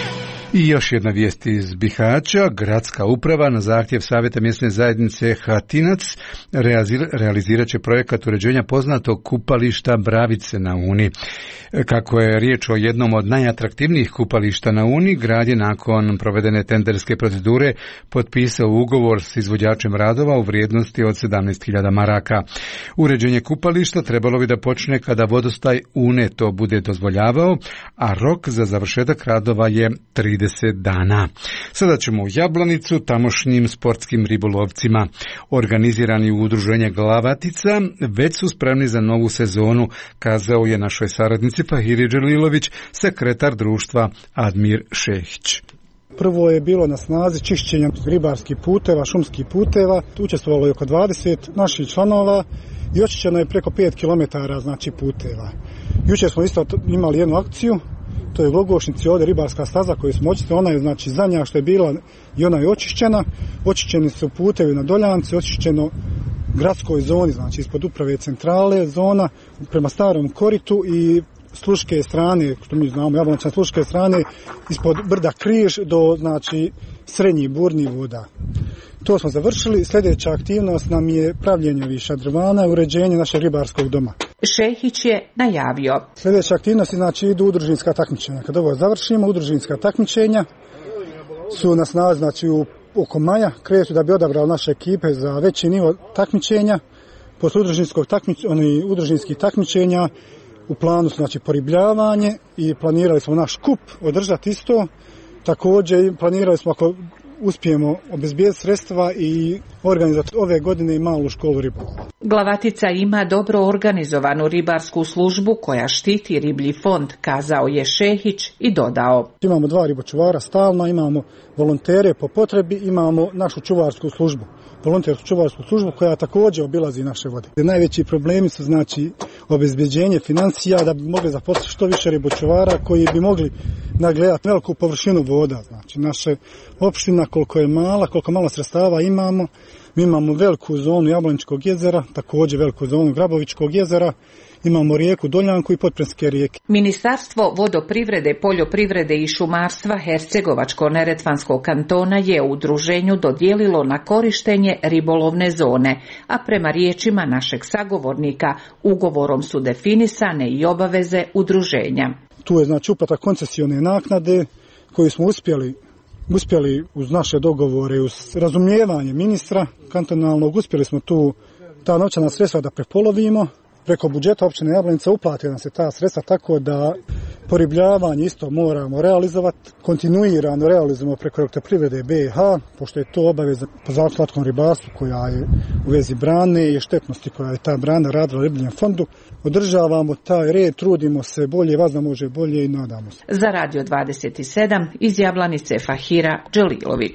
I još jedna vijest iz Bihaća. Gradska uprava na zahtjev Savjeta mjesne zajednice Hatinac realizirat će projekat uređenja poznatog kupališta Bravice na Uni. Kako je riječ o jednom od najatraktivnijih kupališta na Uni, grad je nakon provedene tenderske procedure potpisao ugovor s izvođačem radova u vrijednosti od 17.000 maraka. Uređenje kupališta trebalo bi da počne kada vodostaj Une to bude dozvoljavao, a rok za završetak radova je 30 dana. Sada ćemo u Jablanicu, tamošnjim sportskim ribolovcima. Organizirani u udruženje Glavatica već su spremni za novu sezonu, kazao je našoj saradnici Fahiri Đelilović, sekretar društva Admir Šehić. Prvo je bilo na snazi čišćenja ribarskih puteva, šumskih puteva. Učestvovalo je oko 20 naših članova i očišćeno je preko 5 km znači puteva. Jučer smo isto imali jednu akciju, to je u Glogošnici ovdje ribarska staza koju smo očistili, ona je znači zadnja što je bila i ona je očišćena. Očišćeni su putevi na Doljanci, očišćeno gradskoj zoni, znači ispod uprave centrale zona prema starom koritu i sluške strane, što mi znamo, Jablanača sluške strane, ispod brda Križ do znači srednjih burnih voda. To smo završili. Sljedeća aktivnost nam je pravljenje ovih šadrvana, uređenje našeg ribarskog doma. Šehić je najavio. Sljedeća aktivnost znači idu udružinska takmičenja. Kad ovo završimo, udružinska takmičenja su na snazi znači oko maja, kreću da bi odabrali naše ekipe za veći nivo takmičenja. Posle udružinskih takmičenja u planu su znači poribljavanje i planirali smo naš kup održati isto. Također planirali smo ako uspijemo obezbijediti sredstva i organizati ove godine i malu školu ribolova. Glavatica ima dobro organizovanu ribarsku službu koja štiti riblji fond, kazao je Šehić i dodao. Imamo 2 ribočuvara stalno, imamo volontere po potrebi, imamo našu čuvarsku službu. Volontersku čuvarsku službu koja također obilazi naše vode. Najveći problemi su znači obezbeđenje financija da bi mogli zaposliti što više ribočuvara koji bi mogli nagledati veliku površinu voda. Znači naša opština koliko je mala, koliko malo sredstava imamo. Mi imamo veliku zonu Jablaničkog jezera, također veliku zonu Grabovičkog jezera. Imamo rijeku Doljanku i potprenske rijeke. Ministarstvo vodoprivrede, poljoprivrede i šumarstva Hercegovačko-neretvanskog kantona je u udruženju dodijelilo na korištenje ribolovne zone, a prema riječima našeg sagovornika ugovorom su definisane i obaveze udruženja. Tu je znači uplata koncesione naknade koju smo uspjeli uz naše dogovore, uz razumijevanje ministra kantonalnog, uspjeli smo tu ta novčana sredstva da prepolovimo. Preko budžeta općine Jablanica uplate nam se ta sredstva tako da poribljavanje isto moramo realizovati. Kontinuirano realizujemo preko Elektroprivrede BiH, pošto je to obaveza po Zakonu o slatkom ribarstvu koja je u vezi brane i štetnosti koja je ta brana radila ribljem fondu. Održavamo taj red, trudimo se bolje, vazda može bolje i nadamo se. Za Radio 27 iz Jablanice Fahira Đelilović.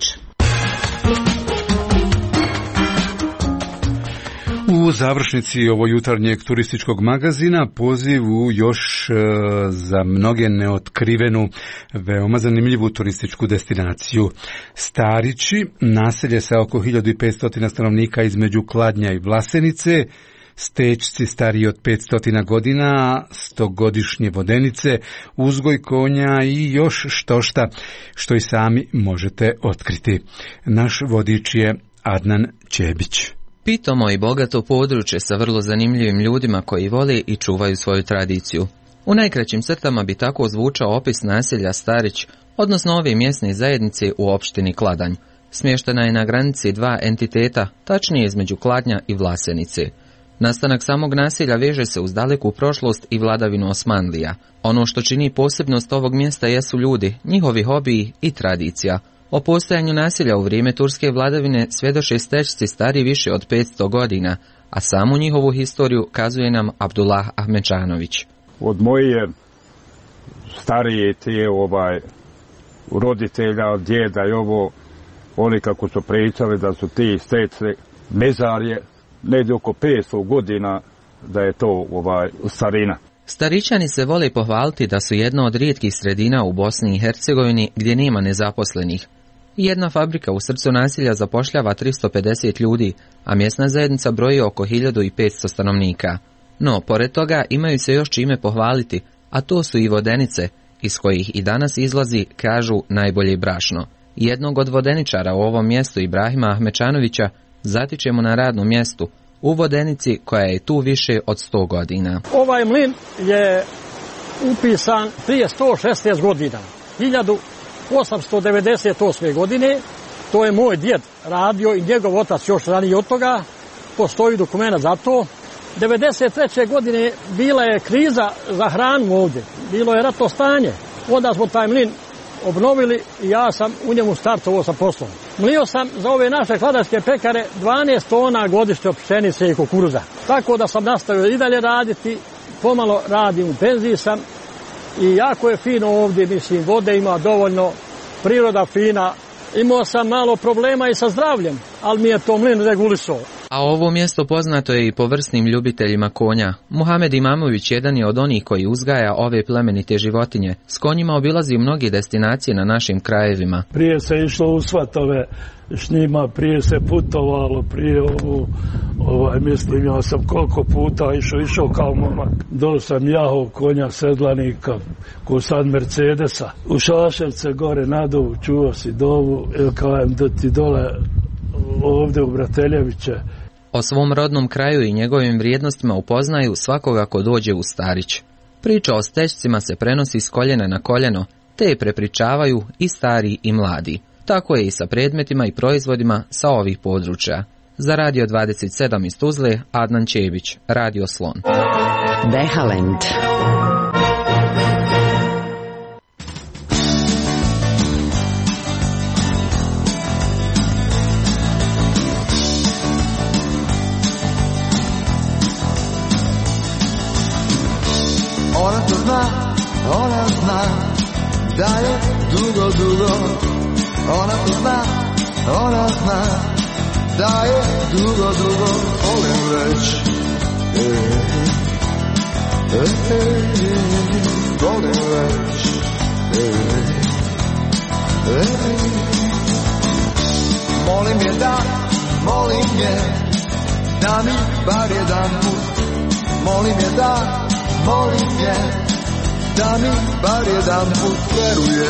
U završnici ovog jutarnjeg turističkog magazina poziv u još za mnoge neotkrivenu, veoma zanimljivu turističku destinaciju. Starići, naselje sa oko 1500 stanovnika između Kladnja i Vlasenice, Stečci stariji od 500 godina, 100-godišnje vodenice, uzgoj konja i još štošta što i sami možete otkriti. Naš vodič je Adnan Čebić. Pitomo i bogato područje sa vrlo zanimljivim ljudima koji vole i čuvaju svoju tradiciju. U najkraćim crtama bi tako zvučao opis naselja Starić, odnosno ove mjesne zajednice u opštini Kladanj. Smještena je na granici 2 entiteta, tačnije između Kladnja i Vlasenice. Nastanak samog naselja veže se uz daleku prošlost i vladavinu Osmanlija. Ono što čini posebnost ovog mjesta jesu ljudi, njihovi hobiji i tradicija. O postojanju naselja u vrijeme turske vladavine svjedoče Stečci stari više od 500 godina, a samu njihovu historiju kazuje nam Abdullah Ahmečanović. Od moje starije te roditelja, djeda i ovo, oni kako su pričali da su ti Stečci mezarje, negdje oko 500 godina da je to starina. Staričani se vole pohvaliti da su jedna od rijetkih sredina u Bosni i Hercegovini gdje nema nezaposlenih. Jedna fabrika u srcu naselja zapošljava 350 ljudi, a mjesna zajednica broji oko 1500 stanovnika. No, pored toga imaju se još čime pohvaliti, a to su i vodenice, iz kojih i danas izlazi, kažu, najbolje brašno. Jednog od vodeničara u ovom mjestu, Ibrahima Ahmečanovića, zatičemo na radnom mjestu u vodenici koja je tu više od 100 godina. Ovaj mlin je upisan prije 116 godina, 1898. godine. To je moj djed radio i njegov otac još ranije od toga. Postoji dokumenta za to. 93. godine bila je kriza za hranu ovdje. Bilo je ratno stanje. Onda smo taj mlin obnovili i ja sam u njemu startovao sa poslom. Mlio sam za ove naše hladarske pekare 12 tona godišnje pšenice i kukuruza. Tako da sam nastavio i dalje raditi. Pomalo radim, u penziji sam. I jako je fino ovdje, mislim, vode ima dovoljno, priroda fina. Imao sam malo problema i sa zdravljem, ali mi je to mlin regulisao. A ovo mjesto poznato je i po vrsnim ljubiteljima konja. Muhamed Imamović jedan je od onih koji uzgaja ove plemenite životinje. S konjima obilazi mnoge destinacije na našim krajevima. Prije se išlo u svatove s njima, prije se putovalo, prije mislim, ja sam koliko puta išao kao momak. Dole sam jahao konja sedlanika, ko sad Mercedesa. U Šaševce gore nadovu, čuo si dovu, kajem da ti dole ovdje u Brateljeviće. O svom rodnom kraju i njegovim vrijednostima upoznaju svakoga ko dođe u Starić. Priča o stećcima se prenosi s koljena na koljeno, te je prepričavaju i stari i mladi. Tako je i sa predmetima i proizvodima sa ovih područja. Za Radio 27 iz Tuzle, Adnan Čebić, Radio Slon. Behalend. Ona zna da je dugo, ona to zna, ona zna da je dugo, volim već, volim već, molim je da mi bar jedan put, molim je da mi bar jedan put veruje.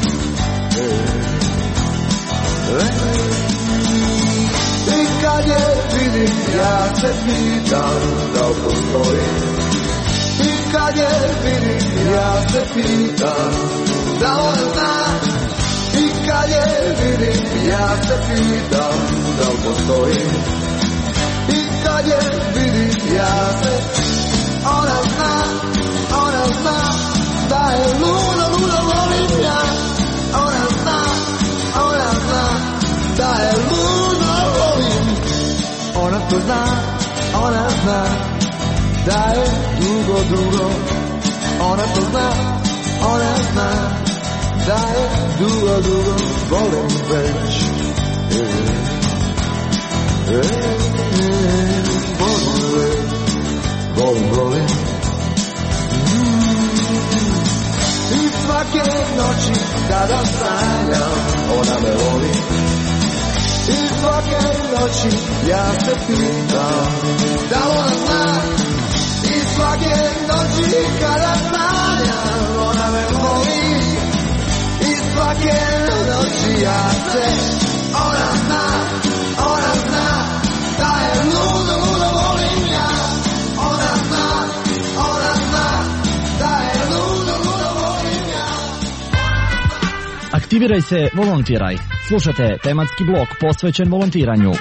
I kad je vidim, ja se pitam da li postoji. I kad je vidim, ja se pitam da ona zna. I kad je vidim, ja se pitam da li postoji. I kad je vidim, ja se ona zna da je luda volim ja. Ona zna da je luda volim. Ona to zna da je dugo, ona to zna da je dugo, volim već. Volim. I svake noći kada sanjam, ona me voli. I svake noći ja se pitam da ona zna. I svake noći kada sanjam, ona me voli. I svake noći ja se, ona zna da je ludo volim ja. Ona zna da je ludo volim ja. Aktiviraj se, volontiraj. Slušajte tematski blok posvećen volontiranju.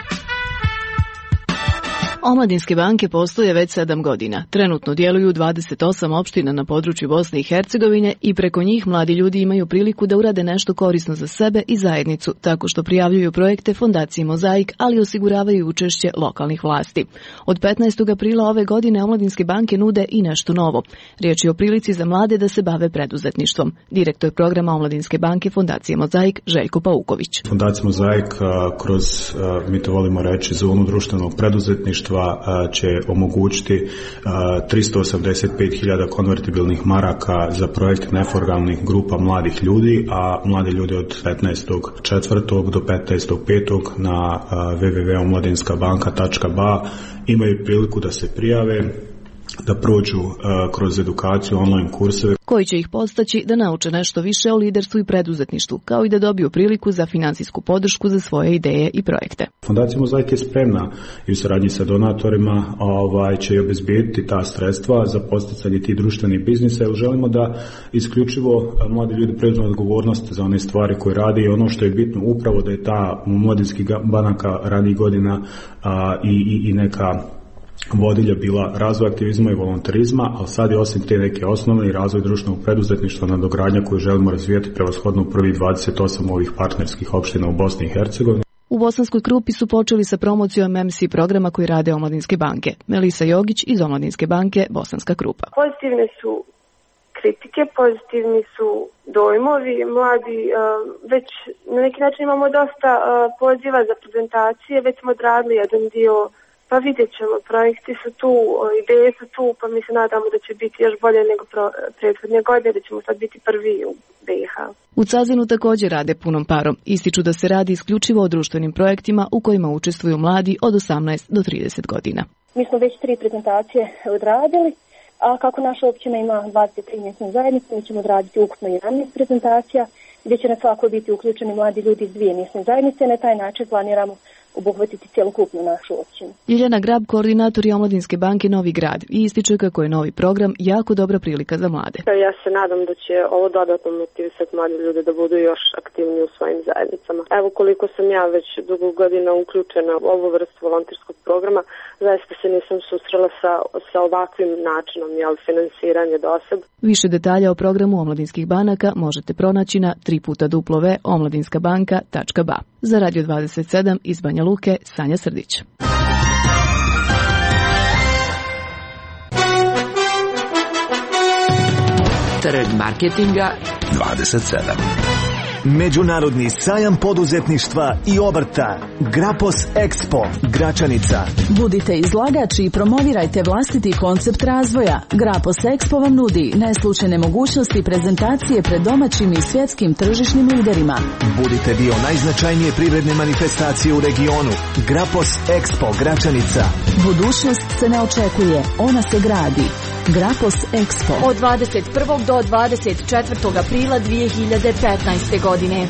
Omladinske banke postoje već 7 godina. Trenutno djeluju 28 opština na području Bosne i Hercegovine i preko njih mladi ljudi imaju priliku da urade nešto korisno za sebe i zajednicu, tako što prijavljuju projekte Fondaciji Mozaik, ali osiguravaju učešće lokalnih vlasti. Od 15. aprila ove godine Omladinske banke nude i nešto novo. Riječ je o prilici za mlade da se bave preduzetništvom. Direktor programa Omladinske banke Fondacije Mozaik, Željko Pauković. Fondacija Mozaik kroz, mi to volimo reći, zonu društvenog preduzetništva će omogućiti 385.000 konvertibilnih maraka za projekt neformalnih grupa mladih ljudi, a mladi ljudi od 15.4. do 15.5. na www.omladinskabanka.ba imaju priliku da se prijave, da prođu kroz edukaciju, online kurseve. koji će ih podstaći da nauče nešto više o liderstvu i preduzetništvu, kao i da dobiju priliku za finansijsku podršku za svoje ideje i projekte. Fondacija Mozaik je spremna i u saradnji sa donatorima će i obezbediti ta sredstva za podsticanje tih društvenih biznisa, jer želimo da isključivo mladi ljudi preuzmu odgovornost za one stvari koje radi i ono što je bitno upravo da je ta mladinskih banaka ranijih godina i neka vodilja bila razvoj aktivizma i volontarizma, ali sad je osim te neke osnovne i razvoj društvenog preduzetništva nadogradnja koju želimo razvijati prevashodno u prvih 28 ovih partnerskih opština u Bosni i Hercegovini. U Bosanskoj Krupi su počeli sa promocijom MC programa koji rade Omladinske banke. Melisa Jogić iz Omladinske banke Bosanska Krupa. Pozitivne su kritike, pozitivni su dojmovi. Mladi već na neki način imamo dosta poziva za prezentacije, već smo odradili jedan dio. Pa vidjet ćemo, projekti su tu, ideje su tu, pa mi se nadamo da će biti još bolje nego prethodne godine, da ćemo sad biti prvi u BiH. U Cazinu također rade punom parom. Ističu da se radi isključivo o društvenim projektima u kojima učestvuju mladi od 18 do 30 godina. Mi smo već 3 prezentacije odradili, a kako naša općina ima 23 mjesne zajednice, mi ćemo odraditi ukupno 11 prezentacija, gdje će na svako biti uključeni mladi ljudi iz 2 mjesne zajednice. Na taj način planiramo obuhvatiti cjelokupnu našu općinu. Ljiljana Grab, koordinator je Omladinske banke Novi Grad, i ističe kako je novi program jako dobra prilika za mlade. Ja se nadam da će ovo dodatno motivisati mlade ljude da budu još aktivniji u svojim zajednicama. Evo koliko sam ja već dugo godina uključena u ovu vrstu volonterskog programa, zaista se nisam susrela sa ovakvim načinom finansiranja do sad. Više detalja o programu Omladinskih banaka možete pronaći na www.omladinskabanka.ba. Za Radio 27 iz Banja Luke, Sanja Srdić. Trg marketinga 27. Međunarodni sajam poduzetništva i obrta Grapos Expo Gračanica. Budite izlagač i promovirajte vlastiti koncept razvoja. Grapos Expo vam nudi neslučajne mogućnosti prezentacije pred domaćim i svjetskim tržišnim liderima. Budite dio najznačajnije privredne manifestacije u regionu. Grapos Expo Gračanica. Budućnost se ne očekuje, ona se gradi. Grapos Expo. Od 21. do 24. aprila 2015. godine.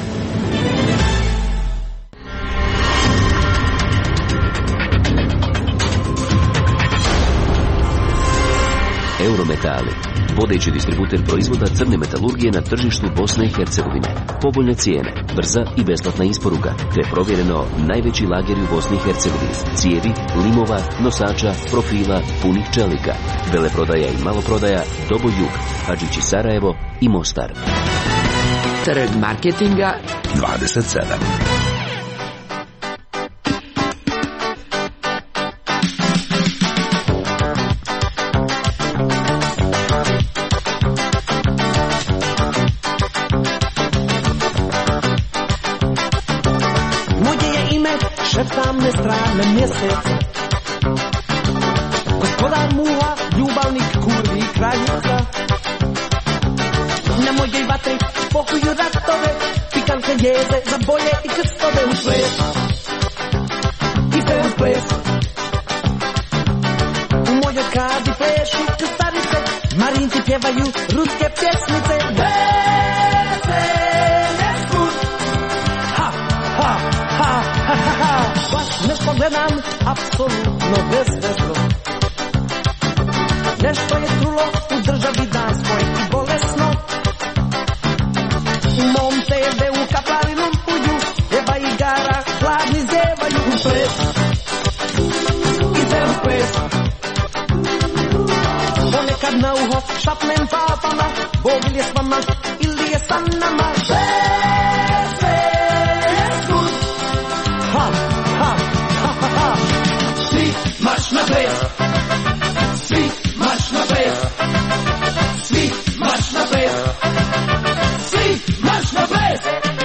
Eurometali, vodeći distributer proizvoda crne metalurgije na tržištu Bosne i Hercegovine. Povoljne cijene, brza i besplatna isporuka, te provjereno najveći lageri u Bosni i Hercegovini. Cijevi, limova, nosača, profila, punih čelika. Veleprodaja i maloprodaja, Dobo Jug, Hadžići Sarajevo i Mostar. Trg marketinga 27. Šeptame strane mjeseca, gospodar muha, ljubavnik, kurvi, kraljica. Na mojoj vatri pokuju ratove, pikantne jeze za bolje i krstove u ples. Ide u ples. U mojoj kadi plešu krstarice, marinci pjevaju ruske pjesmice. Vas nešto gledam, apsolutno bezvezno. Nešto je trulo u državi danskoj i bolesno. U mom TV-u kaplari lumpuju, jeba igara, hladni zjevaju u ples. Ide u ples. Ponekad na uho šapnem papama, Bog li je s vama ili je sa nama. Marš na ples, svi marš na ples, svi marš na ples, svi marš na ples.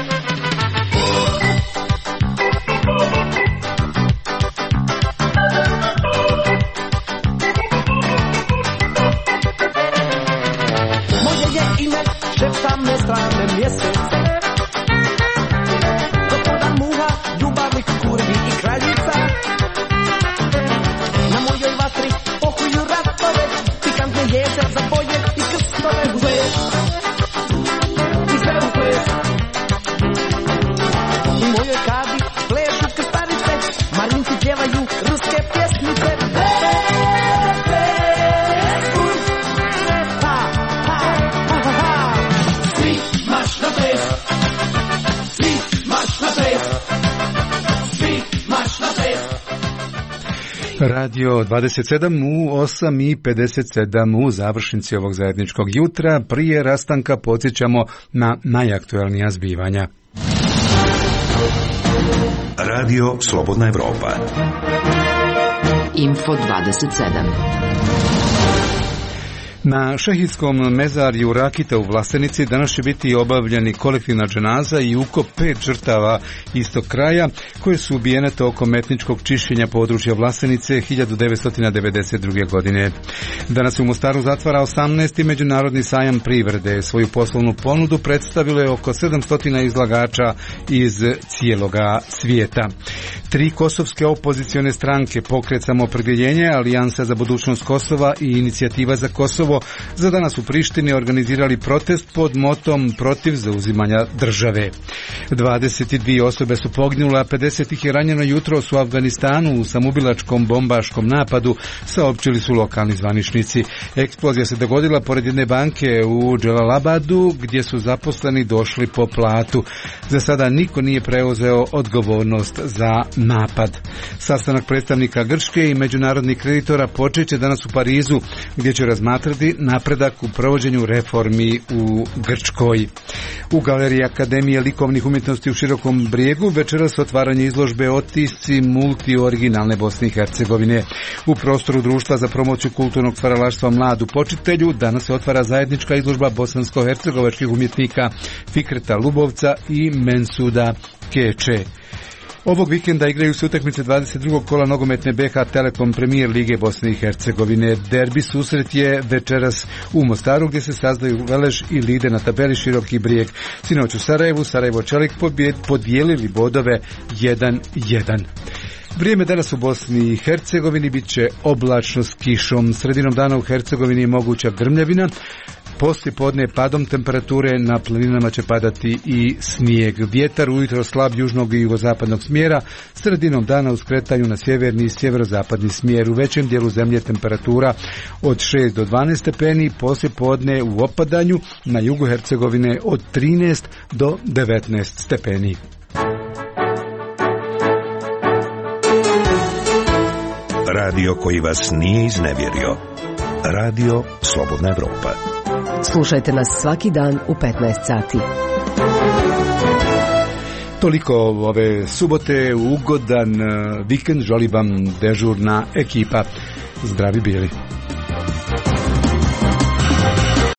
Moje je ime, šepta me strane mjesece, gospodar muha, ljubavnik, kurvi i kraljica. Pokuju ratove, pikantne jeze za boje i krstove u ples. Radio 27 u 8:57 u završnici ovog zajedničkog jutra. Prije rastanka podsjećamo na najaktuelnija zbivanja. Radio Slobodna Evropa. Info 27. Na šehidskom mezarju Rakita u Vlasenici danas će biti obavljeni kolektivna dženaza i ukop 5 žrtava istog kraja koje su ubijene tokom etničkog čišćenja područja Vlasenice 1992. godine. Danas u Mostaru zatvara 18. međunarodni sajam privrede. Svoju poslovnu ponudu predstavilo je oko 700 izlagača iz cijeloga svijeta. 3 kosovske opozicione stranke, Pokret Samoopredjeljenje, Alijansa za budućnost Kosova i Inicijativa za Kosovo za danas u Prištini organizirali protest pod motom protiv zauzimanja države. 22 osobe su poginule, a 50 ih je ranjeno jutros u Afganistanu u samoubilačkom bombaškom napadu, saopćili su lokalni zvaničnici. Eksplozija se dogodila pored jedne banke u Dželalabadu gdje su zaposleni došli po platu. Za sada niko nije preuzeo odgovornost za napad. Sastanak predstavnika Grčke i međunarodnih kreditora počeće danas u Parizu, gdje će razmatrati napredak u provođenju reformi u Grčkoj. U Galeriji Akademije likovnih umjetnosti u Širokom Brijegu večeras otvaranje izložbe Otisci multioriginalne Bosne i Hercegovine. U prostoru Društva za promociju kulturnog stvaralaštva Mladu počitelju danas se otvara zajednička izložba bosansko-hercegovačkih umjetnika Fikreta Lubovca i Mensuda Keče. Ovog vikenda igraju se utakmice 22. kola nogometne BH Telekom Premier Lige Bosne i Hercegovine. Derbi susret je večeras u Mostaru gdje se sazdaju Velež i Lider na tabeli Široki Brijeg. Sinoć u Sarajevu, Sarajevo Čelik podijelili bodove 1-1. Vrijeme danas u Bosni i Hercegovini bit će oblačno s kišom. Sredinom dana u Hercegovini je moguća grmljavina. Poslije podne padom temperature na planinama će padati i snijeg. Vjetar ujutro slab južnog i jugozapadnog smjera, sredinom dana u skretanju na sjeverni i sjeverozapadni smjer. U većem dijelu zemlje temperatura od 6 do 12 stepeni, poslije podne u opadanju na jugu Hercegovine od 13 do 19 stepeni. Radio koji vas nije iznevjerio. Radio Slobodna Evropa. Slušajte nas svaki dan u 15 sati. Toliko ove subote, ugodan vikend, želim vam dežurna ekipa. Zdravi bili.